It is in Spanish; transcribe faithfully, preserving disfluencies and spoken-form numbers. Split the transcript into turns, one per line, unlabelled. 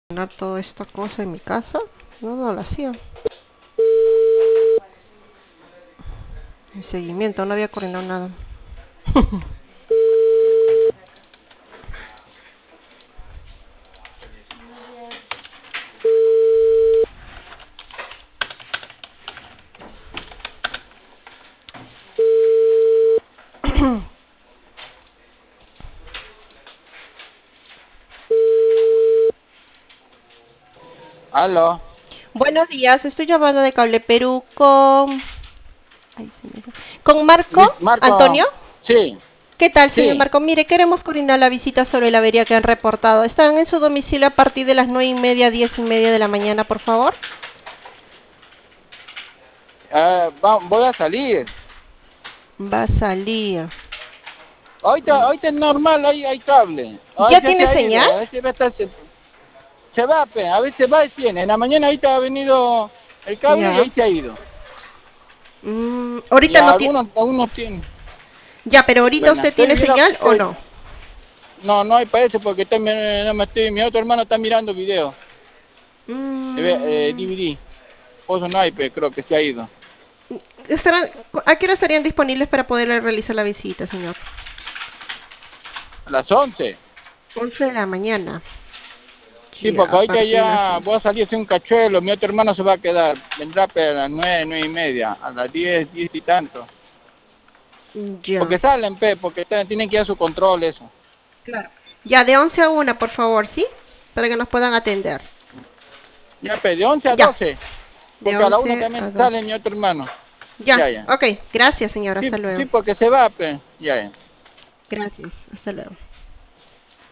Coordinar toda esta cosa en mi casa. No, no lo hacía. El seguimiento, no había coordinado nada.
Aló.
Buenos días, estoy llamando de Cable Perú con... Ay, se me fue. ¿Con
Luis
Marco
Marco.
Antonio?
Sí,
¿Qué tal, señor
sí.
Marco? Mire, queremos coordinar la visita sobre la avería que han reportado. ¿Están en su domicilio a partir de las nueve y media, diez y media de la mañana, por favor?
Eh, va- voy a salir.
Va a salir.
Ahorita, ahorita es normal, hay, hay cable. Ay,
¿Ya
ya se
tiene
ha ido.
señal?
A veces va a estar- se, se va, pe, a veces va y viene. En la mañana ahorita ha venido el cable y
Ya.
ahí se ha ido.
Mm,
Y
ahorita no tiene...
algunos, algunos tienen.
Ya, pero ahorita
Bueno,
usted
estoy
tiene
viendo
señal o
que
no.
no, no hay parece porque está, mi, no me estoy, mi otro hermano está mirando video. Eh, eh,
Mm,
D V D. Por eso no hay, pe, creo que se ha ido.
estarán- ¿A qué hora estarían disponibles para poder realizar la visita, señor?
A las once.
Once de la mañana.
Sí,
Ya,
porque
a
ahorita
partir de las
ya
once.
voy a salir a hacer un cachuelo, mi otro hermano se va a quedar, vendrá pero a las nueve, nueve y media, a las diez, diez y tanto. Porque
Ya,
salen, pe, porque está- tienen que ir a su control eso.
claro. Ya, de once a una, por favor, ¿sí? Para que nos puedan atender.
Ya, pe, de once a
Ya,
doce,
de
porque a la una
once
también
a
sale
doce.
mi otro hermano.
Ya,
Ya, ya.
ok. Gracias, señor.
Sí,
Hasta luego.
sí, porque se va, pe. Ya, ya.
Gracias. Hasta luego.